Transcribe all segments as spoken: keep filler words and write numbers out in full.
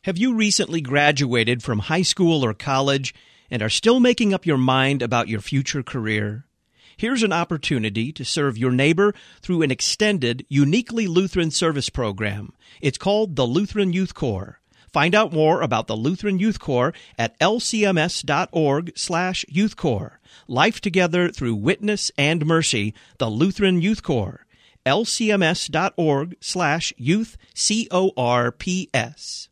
Have you recently graduated from high school or college and are still making up your mind about your future career? Here's an opportunity to serve your neighbor through an extended, uniquely Lutheran service program. It's called the Lutheran Youth Corps. Find out more about the Lutheran Youth Corps at lcms.org slash youth corps. Life together through witness and mercy, the Lutheran Youth Corps. lcms.org slash youth, C O R P S.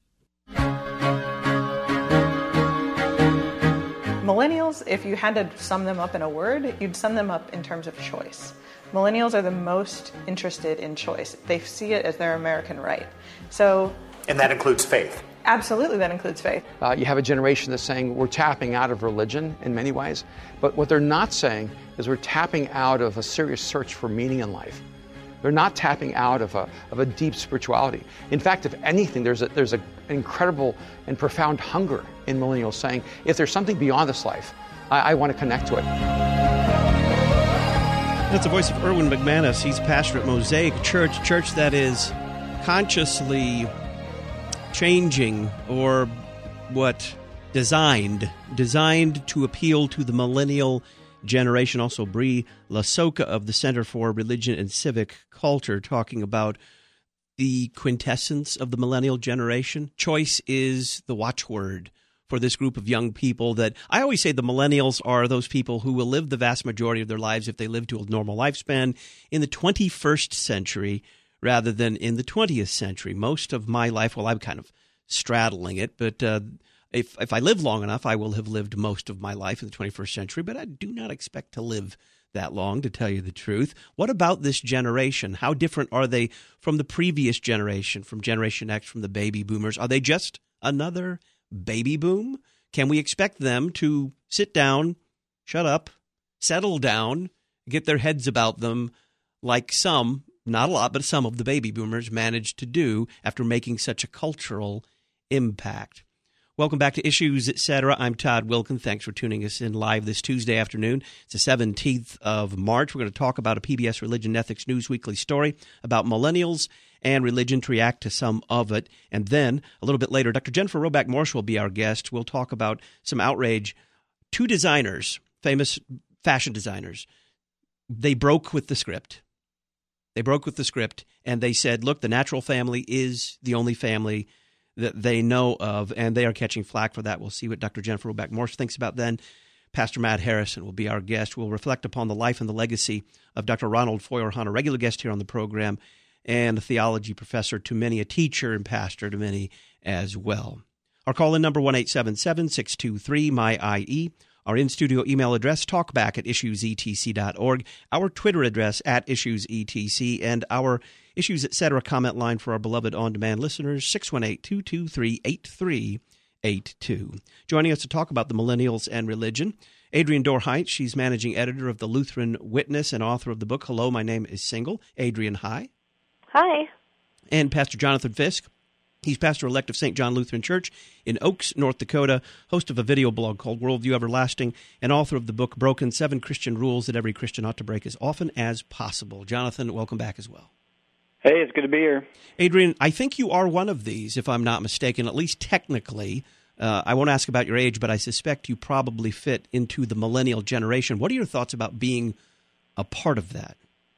Millennials, if you had to sum them up in a word, you'd sum them up in terms of choice. Millennials are the most interested in choice. They see it as their American right. So, and that includes faith. Absolutely, that includes faith. Uh, you have a generation that's saying we're tapping out of religion in many ways, but what they're not saying is we're tapping out of a serious search for meaning in life. They're not tapping out of a of a deep spirituality. In fact, if anything, there's a there's a, an incredible and profound hunger in millennials saying, if there's something beyond this life, I, I want to connect to it. That's the voice of Erwin McManus. He's pastor at Mosaic Church, a church that is consciously changing or what designed designed to appeal to the millennial generation. Also, Brie Lasoka of the Center for Religion and Civic Culture talking about the quintessence of the millennial generation. Choice is the watchword for this group of young people that I always say the millennials are those people who will live the vast majority of their lives, if they live to a normal lifespan, in the twenty-first century rather than in the twentieth century. Most of my life, well, I'm kind of straddling it, but uh, If if I live long enough, I will have lived most of my life in the twenty-first century, but I do not expect to live that long, to tell you the truth. What about this generation? How different are they from the previous generation, from Generation X, from the baby boomers? Are they just another baby boom? Can we expect them to sit down, shut up, settle down, get their heads about them like some, not a lot, but some of the baby boomers managed to do after making such a cultural impact? Welcome back to Issues, et cetera. I'm Todd Wilkin. Thanks for tuning us in live this Tuesday afternoon. It's the seventeenth of March. We're going to talk about a P B S Religion and Ethics News Weekly story about millennials and religion, to react to some of it. And then, a little bit later, Doctor Jennifer Roback Morse will be our guest. We'll talk about some outrage. Two designers, famous fashion designers, they broke with the script. They broke with the script, and they said, look, the natural family is the only family that they know of, and they are catching flack for that. We'll see what Doctor Jennifer Roback Morse thinks about then. Pastor Matt Harrison will be our guest. We'll reflect upon the life and the legacy of Doctor Ronald Feuerhahn, a regular guest here on the program, and a theology professor to many, a teacher and pastor to many as well. Our call-in number, one eight seven seven, six two three, M Y I E. Our in-studio email address, talkback at issues e t c dot org. Our Twitter address, at issues e t c. And our Issues, et cetera comment line for our beloved on-demand listeners, six one eight, two two three, eight three eight two. Joining us to talk about the millennials and religion, Adrienne Dorheit. She's managing editor of the Lutheran Witness and author of the book, Hello, My Name is Single. Adrienne, hi. Hi. And Pastor Jonathan Fisk. He's pastor-elect of Saint John Lutheran Church in Oaks, North Dakota, host of a video blog called Worldview Everlasting, and author of the book Broken, Seven Christian Rules That Every Christian Ought to Break as Often as Possible. Jonathan, welcome back as well. Hey, it's good to be here. Adrienne, I think you are one of these, if I'm not mistaken, at least technically. Uh, I won't ask about your age, but I suspect you probably fit into the millennial generation. What are your thoughts about being a part of that?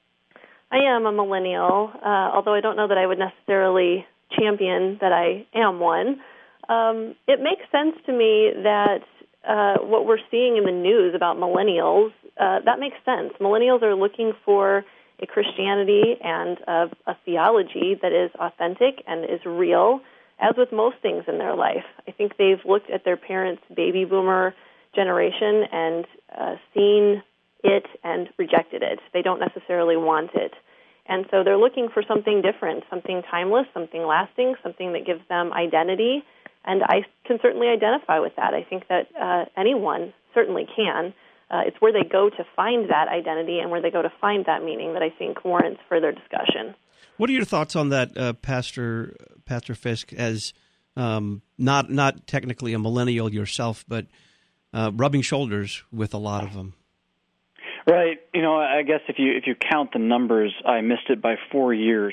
I am a millennial, uh, although I don't know that I would necessarily champion that I am one. Um, it makes sense to me that uh, what we're seeing in the news about millennials, uh, that makes sense. Millennials are looking for a Christianity and a, a theology that is authentic and is real, as with most things in their life. I think they've looked at their parents' baby boomer generation and uh, seen it and rejected it. They don't necessarily want it. And so they're looking for something different, something timeless, something lasting, something that gives them identity. And I can certainly identify with that. I think that uh, anyone certainly can. Uh, it's where they go to find that identity and where they go to find that meaning that I think warrants further discussion. What are your thoughts on that, uh, Pastor Pastor Fisk, as um, not not technically a millennial yourself, but uh, rubbing shoulders with a lot of them? Right. You know, I guess if you if you count the numbers, I missed it by four years.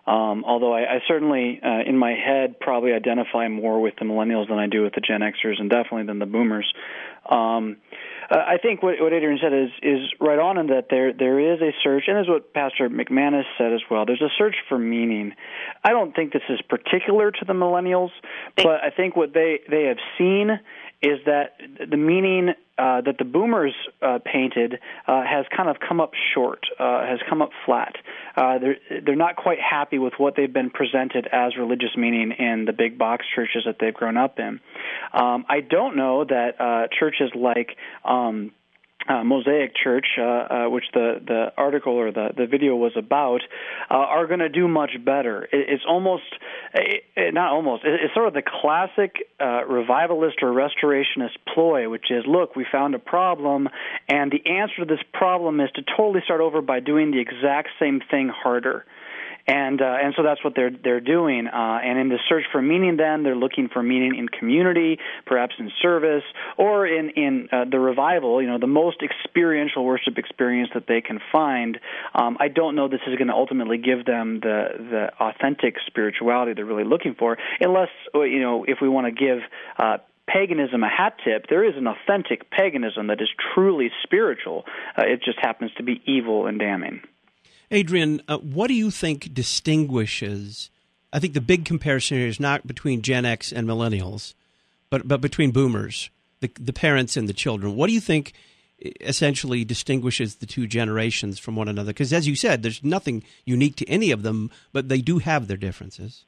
Um, although I, I certainly, uh, in my head, probably identify more with the millennials than I do with the Gen Xers, and definitely than the boomers. Um, uh, I think what, what Adrian said is is right on, in that there there is a search, and this is what Pastor McManus said as well. There's a search for meaning. I don't think this is particular to the millennials, but I think what they, they have seen is that the meaning uh, that the boomers uh, painted uh, has kind of come up short, uh, has come up flat. Uh, they're, they're not quite happy with what they've been presented as religious meaning in the big box churches that they've grown up in. Um, I don't know that uh, churches like um, Uh, Mosaic Church, uh, uh, which the, the article or the, the video was about, uh, are going to do much better. It, it's almost, it, it, not almost, it, it's sort of the classic uh, revivalist or restorationist ploy, which is, look, we found a problem, and the answer to this problem is to totally start over by doing the exact same thing harder. And uh, and so that's what they're they're doing. Uh, and in the search for meaning, then they're looking for meaning in community, perhaps in service, or in in uh, the revival. You know, the most experiential worship experience that they can find. Um, I don't know this is going to ultimately give them the the authentic spirituality they're really looking for, unless you know if we want to give Uh, paganism a hat tip. There is an authentic paganism that is truly spiritual. Uh, it just happens to be evil and damning. Adrian, uh, what do you think distinguishes, I think the big comparison here is not between Gen X and millennials, but but between boomers, the, the parents and the children. What do you think essentially distinguishes the two generations from one another? Because as you said, there's nothing unique to any of them, but they do have their differences.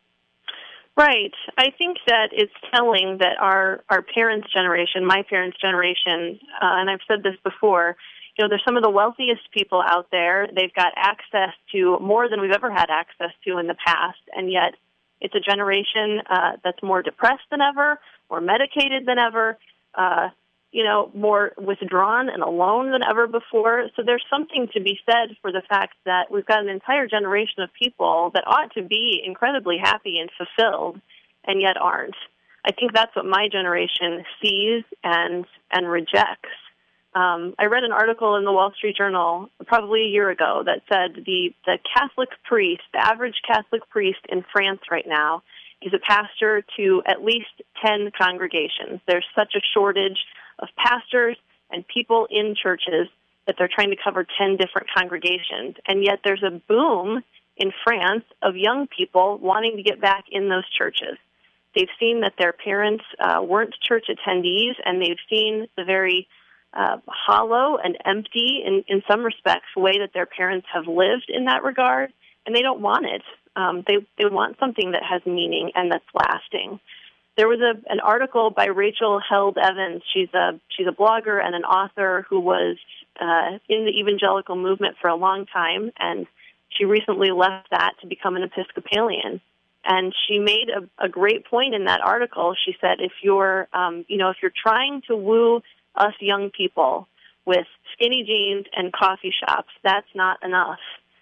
Right. I think that it's telling that our, our parents' generation, my parents' generation, uh, and I've said this before, you know, they're some of the wealthiest people out there. They've got access to more than we've ever had access to in the past, and yet it's a generation uh, that's more depressed than ever, more medicated than ever, uh, you know, more withdrawn and alone than ever before. So there's something to be said for the fact that we've got an entire generation of people that ought to be incredibly happy and fulfilled, and yet aren't. I think that's what my generation sees and and rejects. Um, I read an article in the Wall Street Journal probably a year ago that said the, the Catholic priest, the average Catholic priest in France right now, is a pastor to at least ten congregations. There's such a shortage of pastors and people in churches that they're trying to cover ten different congregations. And yet there's a boom in France of young people wanting to get back in those churches. They've seen that their parents uh, weren't church attendees, and they've seen the very Uh, hollow and empty in, in some respects way that their parents have lived in that regard, and they don't want it. Um, they they want something that has meaning and that's lasting. There was a, an article by Rachel Held Evans. She's a she's a blogger and an author who was uh, in the evangelical movement for a long time, and she recently left that to become an Episcopalian. And she made a, a great point in that article. She said, if you're um, you know if you're trying to woo us young people with skinny jeans and coffee shops, that's not enough.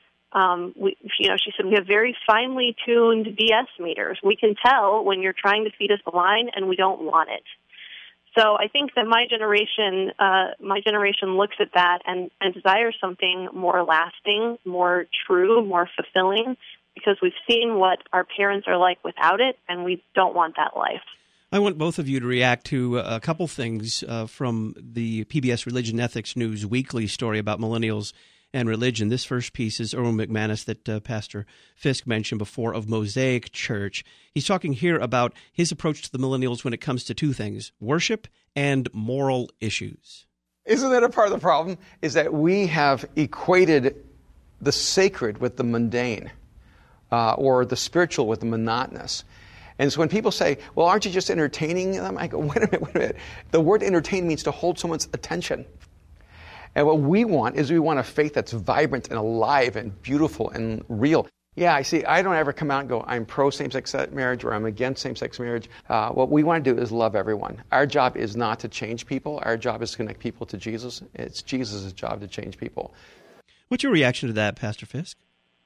Um, we, you know, she said, we have very finely tuned B S meters. We can tell when you're trying to feed us a line and we don't want it. So I think that my generation, uh, my generation looks at that and, and desires something more lasting, more true, more fulfilling, because we've seen what our parents are like without it, and we don't want that life. I want both of you to react to a couple things uh, from the P B S Religion Ethics News weekly story about millennials and religion. This first piece is Erwin McManus that uh, Pastor Fisk mentioned before of Mosaic Church. He's talking here about his approach to the millennials when it comes to two things, worship and moral issues. Isn't that a part of the problem? Is that we have equated the sacred with the mundane, uh, or the spiritual with the monotonous. And so when people say, well, aren't you just entertaining them? I go, wait a minute, wait a minute. The word entertain means to hold someone's attention. And what we want is we want a faith that's vibrant and alive and beautiful and real. Yeah, I see. I don't ever come out and go, I'm pro same-sex marriage or I'm against same-sex marriage. Uh, what we want to do is love everyone. Our job is not to change people. Our job is to connect people to Jesus. It's Jesus' job to change people. What's your reaction to that, Pastor Fisk?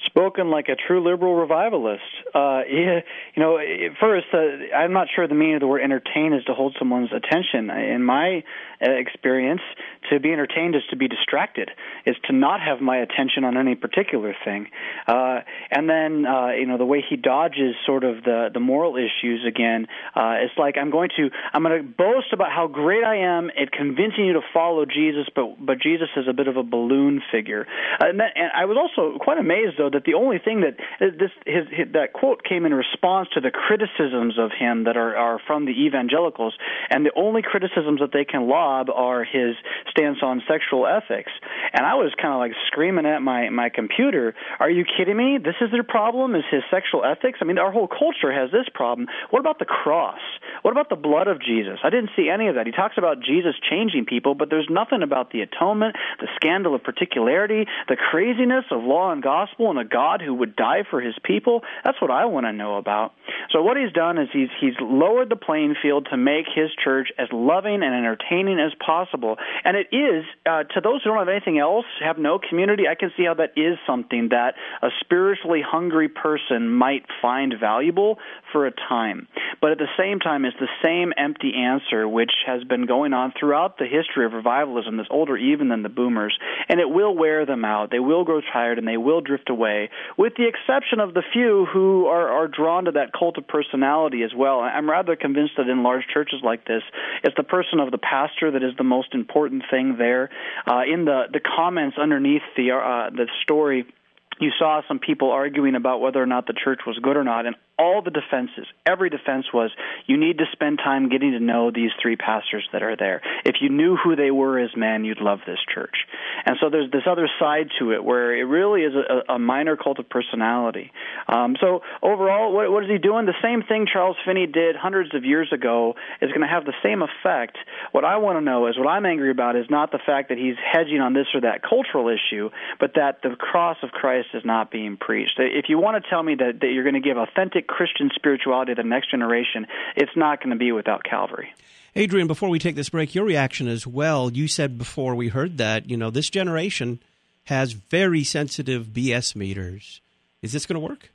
Spoken like a true liberal revivalist. Uh, yeah, you know, first, uh, I'm not sure the meaning of the word entertain is to hold someone's attention. In my uh, experience, to be entertained is to be distracted, is to not have my attention on any particular thing. Uh, and then, uh, you know, the way he dodges sort of the, the moral issues again, uh, it's like I'm going to, I'm going to boast about how great I am at convincing you to follow Jesus, but, but Jesus is a bit of a balloon figure. Uh, and, that, and I was also quite amazed, though, that the only thing that this his, his, that quote came in response to the criticisms of him that are, are from the evangelicals, and the only criticisms that they can lob are his stance on sexual ethics. And I was kind of like screaming at my, my computer, are you kidding me? This is their problem, is his sexual ethics? I mean, our whole culture has this problem. What about the cross? What about the blood of Jesus? I didn't see any of that. He talks about Jesus changing people, but there's nothing about the atonement, the scandal of particularity, the craziness of law and gospel, and a God who would die for his people. That's what I want to know about. So what he's done is he's he's lowered the playing field to make his church as loving and entertaining as possible. And it is, uh, to those who don't have anything else, have no community, I can see how that is something that a spiritually hungry person might find valuable for a time. But at the same time, it's the same empty answer which has been going on throughout the history of revivalism that's older even than the boomers. And it will wear them out. They will grow tired and they will drift away, with the exception of the few who are, are drawn to that cult of personality as well. I'm rather convinced that in large churches like this, it's the person of the pastor that is the most important thing there. Uh, in the, the comments underneath the uh, the story, you saw some people arguing about whether or not the church was good or not, and all the defenses, every defense was, you need to spend time getting to know these three pastors that are there. If you knew who they were as men, you'd love this church. And so there's this other side to it where it really is a, a minor cult of personality. Um, so overall, what, what is he doing? The same thing Charles Finney did hundreds of years ago is going to have the same effect. What I want to know is, what I'm angry about is not the fact that he's hedging on this or that cultural issue, but that the cross of Christ is not being preached. If you want to tell me that, that you're going to give authentic Christian spirituality to the next generation, it's not going to be without Calvary. Adrian, before we take this break, your reaction as well. You said before we heard that, you know, this generation has very sensitive B S meters. Is this going to work?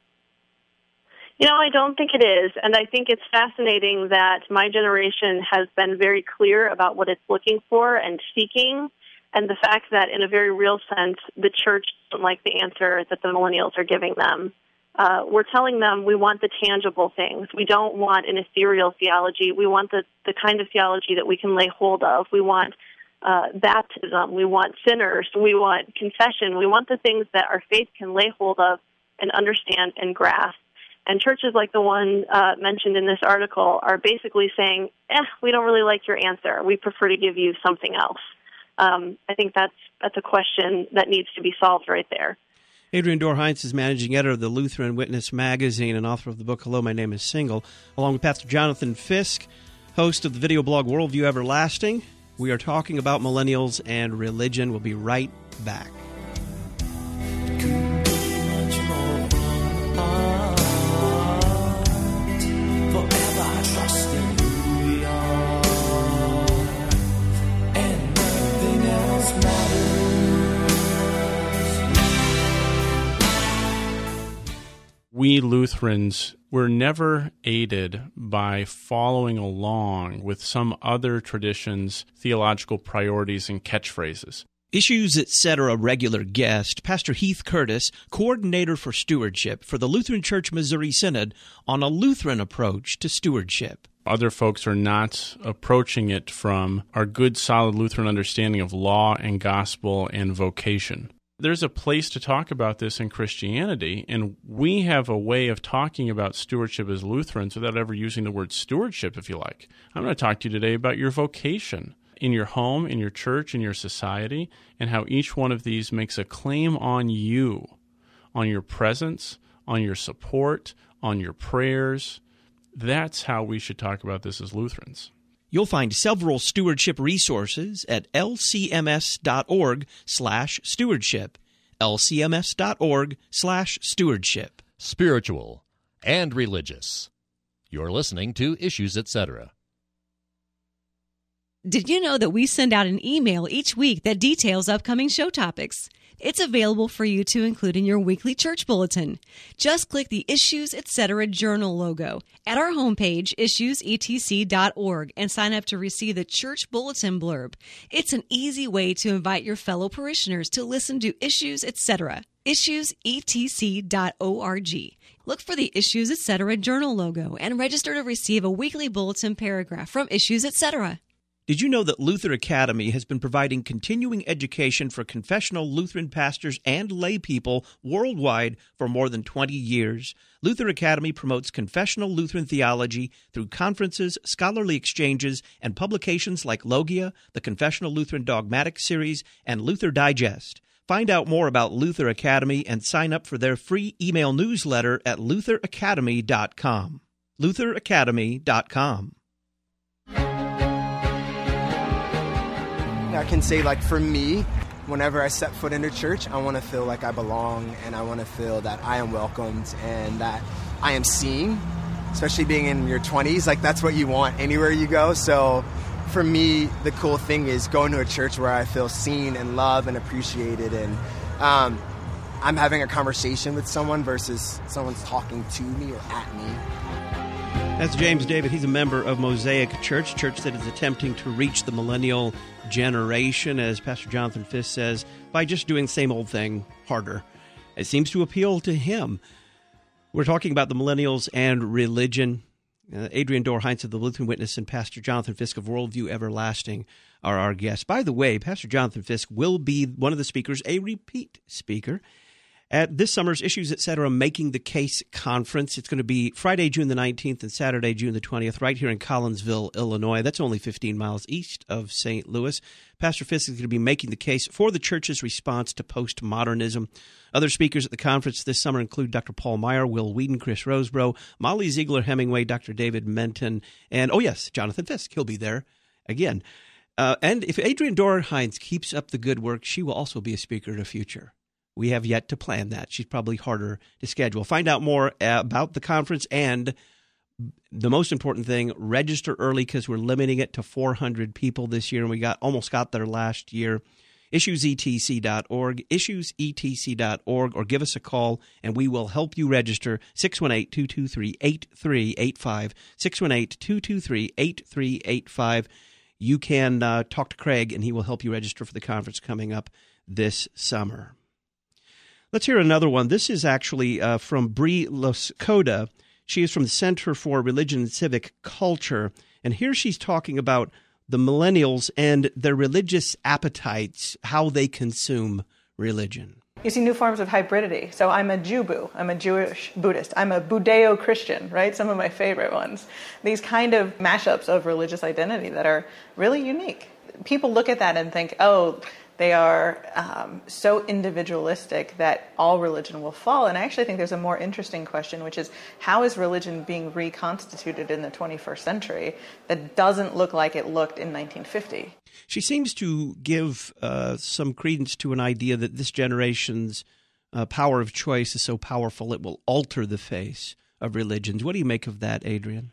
You know, I don't think it is, and I think it's fascinating that my generation has been very clear about what it's looking for and seeking, and the fact that in a very real sense, the church doesn't like the answer that the millennials are giving them. Uh, we're telling them we want the tangible things. We don't want an ethereal theology. We want the, the kind of theology that we can lay hold of. We want uh, baptism. We want sinners. We want confession. We want the things that our faith can lay hold of and understand and grasp. And churches like the one uh, mentioned in this article are basically saying, eh, we don't really like your answer. We prefer to give you something else. Um, I think that's that's a question that needs to be solved right there. Adrian Dorr-Heinz is managing editor of the Lutheran Witness magazine and author of the book Hello, My Name is Single, along with Pastor Jonathan Fisk, host of the video blog Worldview Everlasting. We are talking about millennials and religion. We'll be right back. We Lutherans were never aided by following along with some other tradition's theological priorities and catchphrases. Issues Etc. regular guest, Pastor Heath Curtis, coordinator for stewardship for the Lutheran Church Missouri Synod, on a Lutheran approach to stewardship. Other folks are not approaching it from our good, solid Lutheran understanding of law and gospel and vocation. There's a place to talk about this in Christianity, and we have a way of talking about stewardship as Lutherans without ever using the word stewardship, if you like. I'm going to talk to you today about your vocation in your home, in your church, in your society, and how each one of these makes a claim on you, on your presence, on your support, on your prayers. That's how we should talk about this as Lutherans. You'll find several stewardship resources at lcms.org slash stewardship, lcms.org slash stewardship. Spiritual and religious. You're listening to Issues Etc. Did you know that we send out an email each week that details upcoming show topics? It's available for you to include in your weekly church bulletin. Just click the Issues Etc. Journal logo at our homepage, issues e t c dot org, and sign up to receive the church bulletin blurb. It's an easy way to invite your fellow parishioners to listen to Issues Etc. issues e t c dot org. Look for the Issues Etc. Journal logo and register to receive a weekly bulletin paragraph from Issues Etc. Did you know that Luther Academy has been providing continuing education for confessional Lutheran pastors and lay people worldwide for more than twenty years? Luther Academy promotes confessional Lutheran theology through conferences, scholarly exchanges, and publications like Logia, the Confessional Lutheran Dogmatic Series, and Luther Digest. Find out more about Luther Academy and sign up for their free email newsletter at luther academy dot com. luther academy dot com. I can say, like, for me, whenever I step foot into church, I want to feel like I belong, and I want to feel that I am welcomed and that I am seen, especially being in your twenties. Like, that's what you want anywhere you go. So for me, the cool thing is going to a church where I feel seen and loved and appreciated, and um, I'm having a conversation with someone versus someone's talking to me or at me. That's James David. He's a member of Mosaic Church, a church that is attempting to reach the millennial generation, as Pastor Jonathan Fisk says, by just doing the same old thing harder. It seems to appeal to him. We're talking about the millennials and religion. Uh, Adrian Dorr-Heinz of the Lutheran Witness and Pastor Jonathan Fisk of Worldview Everlasting are our guests. By the way, Pastor Jonathan Fisk will be one of the speakers, a repeat speaker, at this summer's Issues Etc. Making the Case Conference. It's going to be Friday, June the nineteenth and Saturday, June the twentieth, right here in Collinsville, Illinois. That's only fifteen miles east of Saint Louis. Pastor Fisk is going to be making the case for the church's response to postmodernism. Other speakers at the conference this summer include Doctor Paul Meyer, Will Wheaton, Chris Rosebrough, Molly Ziegler Hemingway, Doctor David Menton, and, oh yes, Jonathan Fisk. He'll be there again. Uh, and if Adrian Dorr-Heinz keeps up the good work, she will also be a speaker in the future. We have yet to plan that. She's probably harder to schedule. Find out more about the conference and, the most important thing, register early because we're limiting it to four hundred people this year, and we got almost got there last year. issues e t c dot org, issues e t c dot org, or give us a call, and we will help you register, six one eight, two two three, eight three eight five, six one eight, two two three, eight three eight five. You can uh, talk to Craig, and he will help you register for the conference coming up this summer. Let's hear another one. This is actually uh, from Bree Lascoda. She is from the Center for Religion and Civic Culture, and here she's talking about the millennials and their religious appetites, how they consume religion. You see new forms of hybridity. So I'm a Jew-boo. I'm a Jewish Buddhist. I'm a Budeo-Christian, right? Some of my favorite ones. These kind of mashups of religious identity that are really unique. People look at that and think, oh, they are um, so individualistic that all religion will fall. And I actually think there's a more interesting question, which is how is religion being reconstituted in the twenty-first century that doesn't look like it looked in nineteen fifty? She seems to give uh, some credence to an idea that this generation's uh, power of choice is so powerful it will alter the face of religions. What do you make of that, Adrian?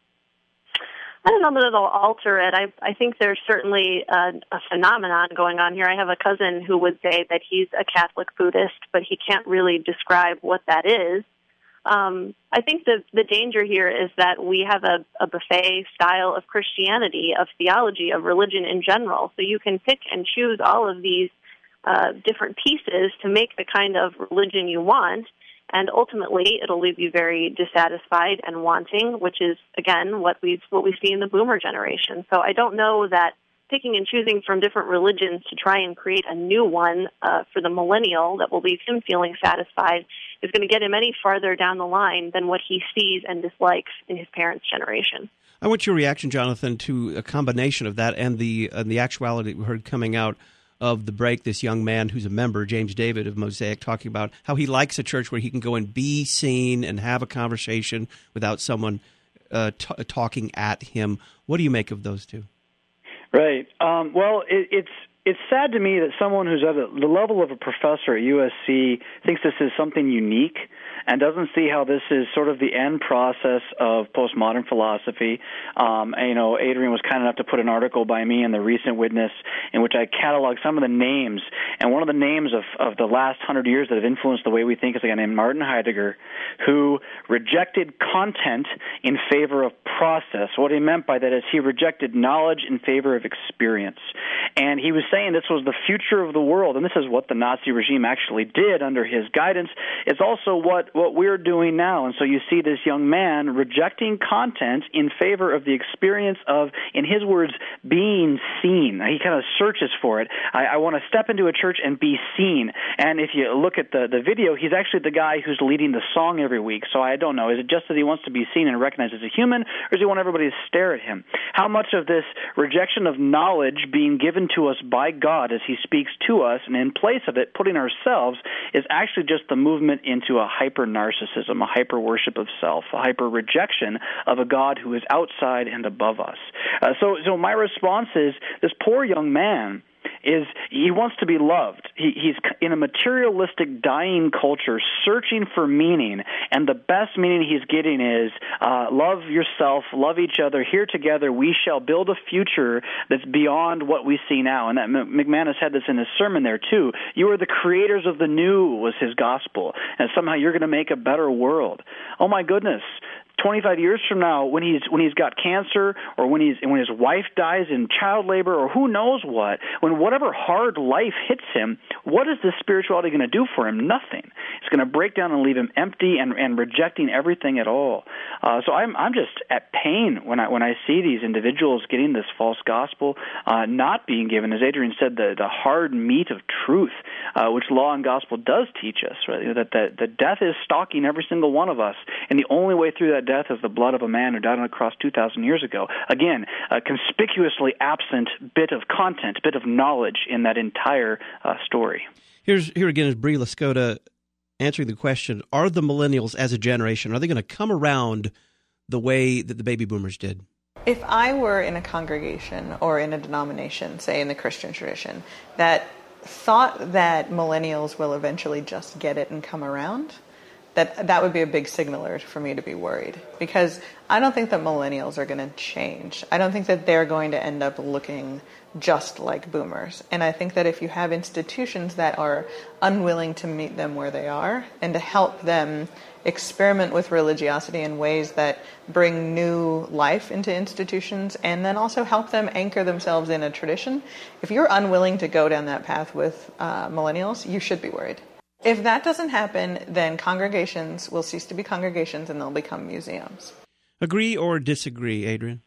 I don't know that it'll alter it. I, I think there's certainly a, a phenomenon going on here. I have a cousin who would say that he's a Catholic Buddhist, but he can't really describe what that is. Um, I think the, the danger here is that we have a, a buffet style of Christianity, of theology, of religion in general. So you can pick and choose all of these uh, different pieces to make the kind of religion you want. And ultimately, it'll leave you very dissatisfied and wanting, which is, again, what we what we see in the boomer generation. So I don't know that picking and choosing from different religions to try and create a new one uh, for the millennial that will leave him feeling satisfied is going to get him any farther down the line than what he sees and dislikes in his parents' generation. I want your reaction, Jonathan, to a combination of that and the and the actuality we heard coming out of the break, this young man who's a member, James David of Mosaic, talking about how he likes a church where he can go and be seen and have a conversation without someone uh, t- talking at him. What do you make of those two? Right. Um, well, it, it's it's sad to me that someone who's at a, the level of a professor at U S C thinks this is something unique and doesn't see how this is sort of the end process of postmodern philosophy. Um, and, you know, Adrian was kind enough to put an article by me in the Recent Witness in which I cataloged some of the names. And one of the names of, of the last hundred years that have influenced the way we think is a guy named Martin Heidegger, who rejected content in favor of process. What he meant by that is he rejected knowledge in favor of experience. And he was saying this was the future of the world, and this is what the Nazi regime actually did under his guidance. It's also what, what we're doing now. And so you see this young man rejecting content in favor of the experience of, in his words, being seen. He kind of searches for it. I, I want to step into a church and be seen. And if you look at the, the video, he's actually the guy who's leading the song every week. So I don't know. Is it just that he wants to be seen and recognized as a human, or does he want everybody to stare at him? How much of this rejection of knowledge being given to us by God as he speaks to us, and in place of it, putting ourselves, is actually just the movement into a hyper-narcissism, a hyper-worship of self, a hyper-rejection of a God who is outside and above us. Uh, so, so my response is, this poor young man is he wants to be loved. He, he's in a materialistic, dying culture searching for meaning, and the best meaning he's getting is uh, love yourself, love each other. Here together we shall build a future that's beyond what we see now. And that McManus had this in his sermon there too. You are the creators of the new was his gospel, and somehow you're going to make a better world. Oh my goodness. twenty-five years from now, when he's when he's got cancer, or when he's when his wife dies in child labor, or who knows what, when whatever hard life hits him, what is this spirituality going to do for him? Nothing. It's going to break down and leave him empty and, and rejecting everything at all. Uh, so I'm I'm just at pain when I when I see these individuals getting this false gospel, uh, not being given, as Adrian said, the the hard meat of truth, uh, which law and gospel does teach us, right? That the the death is stalking every single one of us, and the only way through that death is the blood of a man who died on a cross two thousand years ago. Again, a conspicuously absent bit of content, bit of knowledge in that entire uh, story. Here's Here again is Brie Lascota answering the question, are the millennials as a generation, are they going to come around the way that the baby boomers did? If I were in a congregation or in a denomination, say in the Christian tradition, that thought that millennials will eventually just get it and come around, that that would be a big signaler for me to be worried, because I don't think that millennials are going to change. I don't think that they're going to end up looking just like boomers. And I think that if you have institutions that are unwilling to meet them where they are and to help them experiment with religiosity in ways that bring new life into institutions, and then also help them anchor themselves in a tradition, if you're unwilling to go down that path with uh, millennials, you should be worried. If that doesn't happen, then congregations will cease to be congregations and they'll become museums. Agree or disagree, Adrian?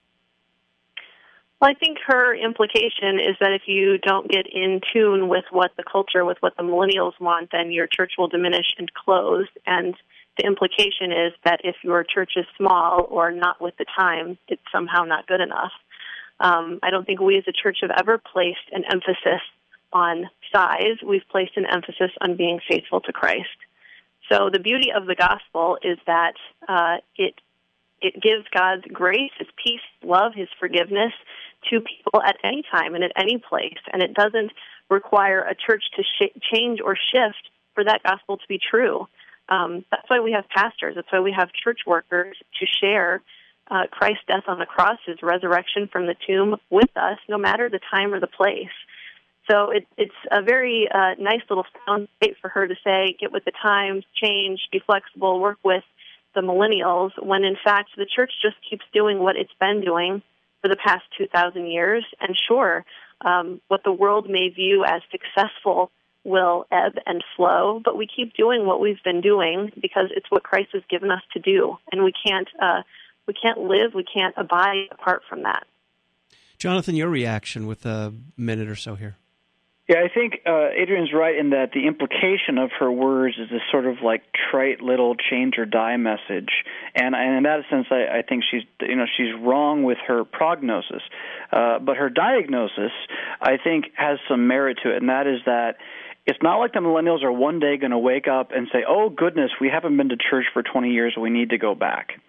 Well, I think her implication is that if you don't get in tune with what the culture, with what the millennials want, then your church will diminish and close. And the implication is that if your church is small or not with the time, it's somehow not good enough. Um, I don't think we as a church have ever placed an emphasis on size. We've placed an emphasis on being faithful to Christ. So the beauty of the gospel is that uh, it it gives God's grace, His peace, love, His forgiveness to people at any time and at any place. And it doesn't require a church to sh- change or shift for that gospel to be true. Um, that's why we have pastors. That's why we have church workers to share uh, Christ's death on the cross, His resurrection from the tomb with us, no matter the time or the place. So it, it's a very uh, nice little sound bite for her to say, get with the times, change, be flexible, work with the millennials, when in fact the church just keeps doing what it's been doing for the past two thousand years. And sure, um, what the world may view as successful will ebb and flow, but we keep doing what we've been doing because it's what Christ has given us to do, and we can't uh, we can't live, we can't abide apart from that. Jonathan, your reaction with a minute or so here. Yeah, I think uh, Adrian's right in that the implication of her words is this sort of like trite little change or die message, and, and in that sense, I, I think she's you know she's wrong with her prognosis, uh, but her diagnosis, I think, has some merit to it, and that is that it's not like the millennials are one day going to wake up and say, "Oh goodness, we haven't been to church for twenty years, we need to go back."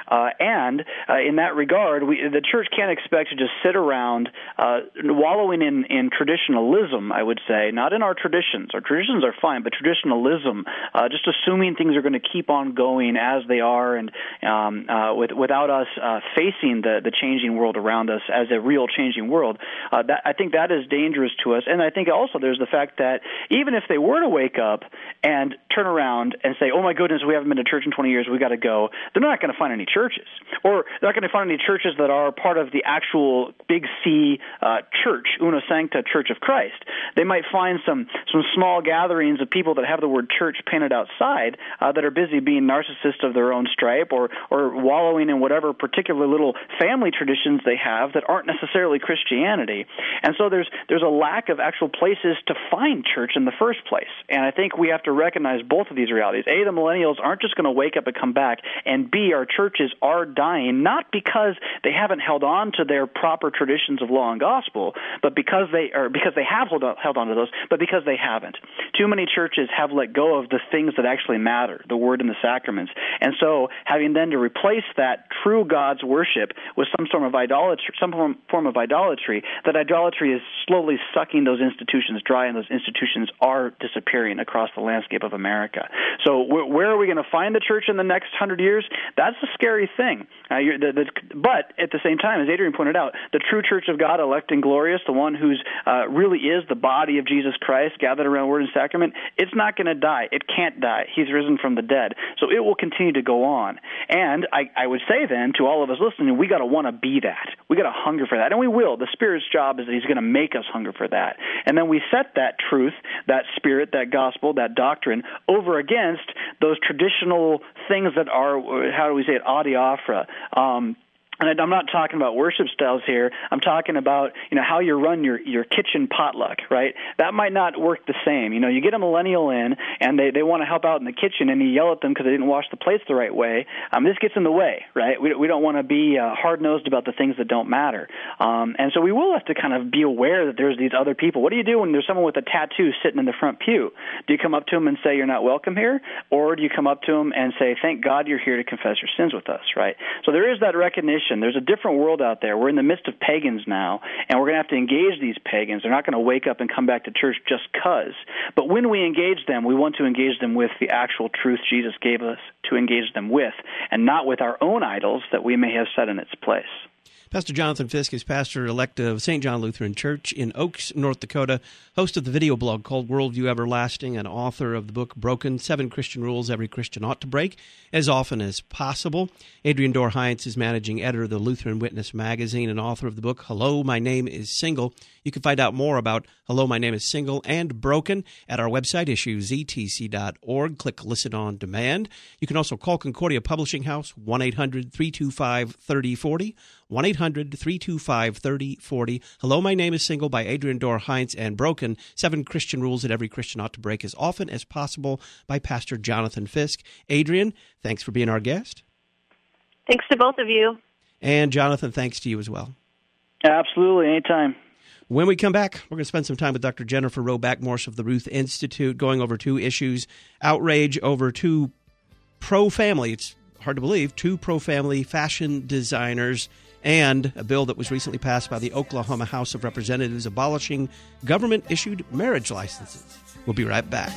Uh, and uh, in that regard, we, the church can't expect to just sit around uh, wallowing in, in traditionalism, I would say, not in our traditions. Our traditions are fine, but traditionalism, uh, just assuming things are going to keep on going as they are and um, uh, with, without us uh, facing the, the changing world around us as a real changing world, uh, that, I think that is dangerous to us. And I think also there's the fact that even if they were to wake up and turn around and say, oh my goodness, we haven't been to church in twenty years, we got to go, they're not going to find any churches. Or they're not going to find any churches that are part of the actual big C uh, church, Una Sancta Church of Christ. They might find some, some small gatherings of people that have the word church painted outside uh, that are busy being narcissists of their own stripe or, or wallowing in whatever particular little family traditions they have that aren't necessarily Christianity. And so there's there's a lack of actual places to find church in the first place. And I think we have to recognize both of these realities. A, the millennials aren't just going to wake up and come back, and B, our churches are dying, not because they haven't held on to their proper traditions of law and gospel, but because they are because they have held on, held on to those, but because they haven't. Too many churches have let go of the things that actually matter, the word and the sacraments. And so having then to replace that true God's worship with some sort of idolatry, some form, form of idolatry, that idolatry is slowly sucking those institutions dry, and those institutions are disappearing across the landscape of America. So wh- where are we going to find the church in the next hundred years? That's a scary thing. Uh, you're, the, the, but at the same time, as Adrian pointed out, the true church of God, elect and glorious, the one who's uh, really is the body of Jesus Christ, gathered around word and sacrament, it's not going to die. It can't die. He's risen from the dead. So it will continue to go on. And I, I would say then to all of us listening, we got to want to be that. We got to hunger for that. And we will. The Spirit's job is that He's going to make us hunger for that. And then we set that truth, that Spirit, that gospel, that doctrine over against those traditional things that are, how do we say it, adiaphora. Um, And I'm not talking about worship styles here. I'm talking about, you know, how you run your, your kitchen potluck, right? That might not work the same. You know, you get a millennial in, and they, they want to help out in the kitchen, and you yell at them because they didn't wash the plates the right way. Um, this gets in the way, right? We, we don't want to be uh, hard-nosed about the things that don't matter. Um, and so we will have to kind of be aware that there's these other people. What do you do when there's someone with a tattoo sitting in the front pew? Do you come up to them and say you're not welcome here? Or do you come up to them and say, thank God you're here to confess your sins with us, right? So there is that recognition. There's a different world out there. We're in the midst of pagans now, and we're going to have to engage these pagans. They're not going to wake up and come back to church just because. But when we engage them, we want to engage them with the actual truth Jesus gave us to engage them with, and not with our own idols that we may have set in its place. Pastor Jonathan Fisk is pastor-elect of Saint John Lutheran Church in Oaks, North Dakota, host of the video blog called Worldview Everlasting, and author of the book Broken, Seven Christian Rules Every Christian Ought to Break, as often as possible. Adrian Dorr-Heinz is managing editor of the Lutheran Witness magazine and author of the book Hello, My Name is Single. You can find out more about Hello, My Name is Single and Broken at our website, issue z t c dot org. Click Listen on Demand. You can also call Concordia Publishing House, one eight hundred three two five three oh four oh, one eight hundred three two five three oh four oh. Hello, My Name is Single by Adrian Dorr-Heinz and Broken, Seven Christian Rules That Every Christian Ought to Break as often as possible by Pastor Jonathan Fisk. Adrian, thanks for being our guest. Thanks to both of you. And Jonathan, thanks to you as well. Absolutely, anytime. When we come back, we're going to spend some time with Doctor Jennifer Roback Morse of the Ruth Institute, going over two issues: outrage over two pro-family, it's hard to believe, two pro-family fashion designers, and a bill that was recently passed by the Oklahoma House of Representatives abolishing government-issued marriage licenses. We'll be right back.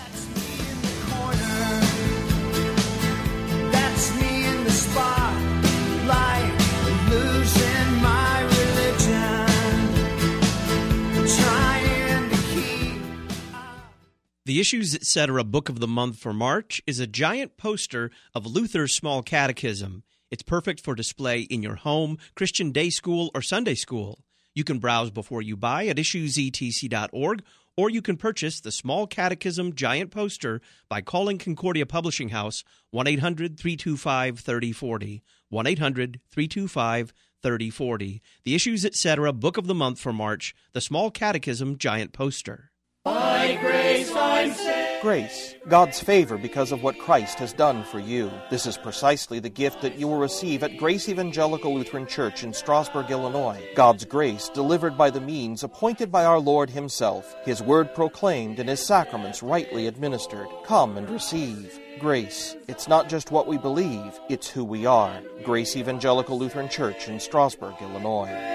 That's me in the spotlight, losing my religion. The Issues Etc. Book of the Month for March is a giant poster of Luther's Small Catechism. It's perfect for display in your home, Christian day school, or Sunday school. You can browse before you buy at issue z t c dot org, or you can purchase the Small Catechism giant poster by calling Concordia Publishing House, one eight hundred three two five three oh four oh, one eight hundred three two five three oh four oh. The Issues Etc. Book of the Month for March, the Small Catechism giant poster. By grace I'm saved. Grace, God's favor because of what Christ has done for you. This is precisely the gift that you will receive at Grace Evangelical Lutheran Church in Strasburg, Illinois. God's grace delivered by the means appointed by our Lord Himself, His word proclaimed and His sacraments rightly administered. Come and receive. Grace, it's not just what we believe, it's who we are. Grace Evangelical Lutheran Church in Strasburg, Illinois.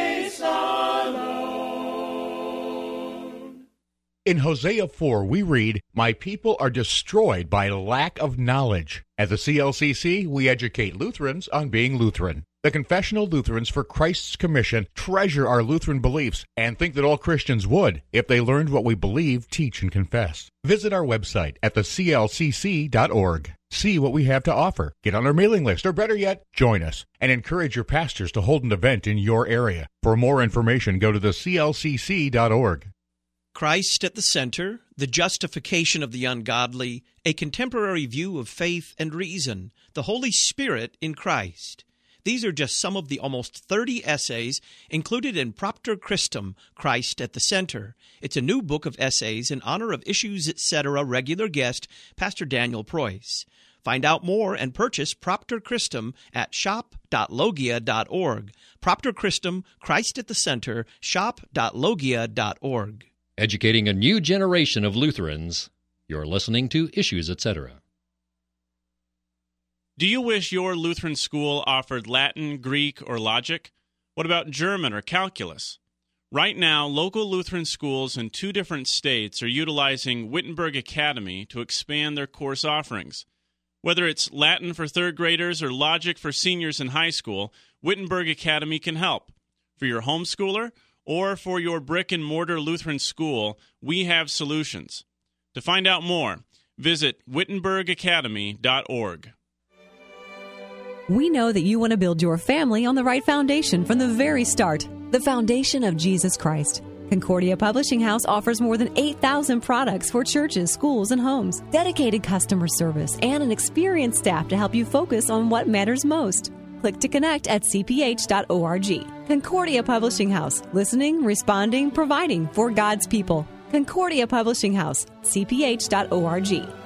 In Hosea four, we read, "My people are destroyed by lack of knowledge." At the C L C C, we educate Lutherans on being Lutheran. The Confessional Lutherans for Christ's Commission treasure our Lutheran beliefs and think that all Christians would if they learned what we believe, teach, and confess. Visit our website at the c l c c dot org. See what we have to offer. Get on our mailing list, or better yet, join us, and encourage your pastors to hold an event in your area. For more information, go to the c l c c dot org. Christ at the center, the justification of the ungodly, a contemporary view of faith and reason, the Holy Spirit in Christ. These are just some of the almost thirty essays included in Propter Christum, Christ at the Center. It's a new book of essays in honor of Issues Etc. regular guest, Pastor Daniel Preuss. Find out more and purchase Propter Christum at shop dot logia dot org. Propter Christum, Christ at the Center, shop dot logia dot org. Educating a new generation of Lutherans. You're listening to Issues Etc. Do you wish your Lutheran school offered Latin, Greek, or logic? What about German or calculus? Right now, local Lutheran schools in two different states are utilizing Wittenberg Academy to expand their course offerings. Whether it's Latin for third graders or logic for seniors in high school, Wittenberg Academy can help. For your homeschooler or for your brick-and-mortar Lutheran school, we have solutions. To find out more, visit wittenberg academy dot org. We know that you want to build your family on the right foundation from the very start, the foundation of Jesus Christ. Concordia Publishing House offers more than eight thousand products for churches, schools, and homes, dedicated customer service, and an experienced staff to help you focus on what matters most. Click to connect at c p h dot org. Concordia Publishing House, listening, responding, providing for God's people. Concordia Publishing House, c p h dot org.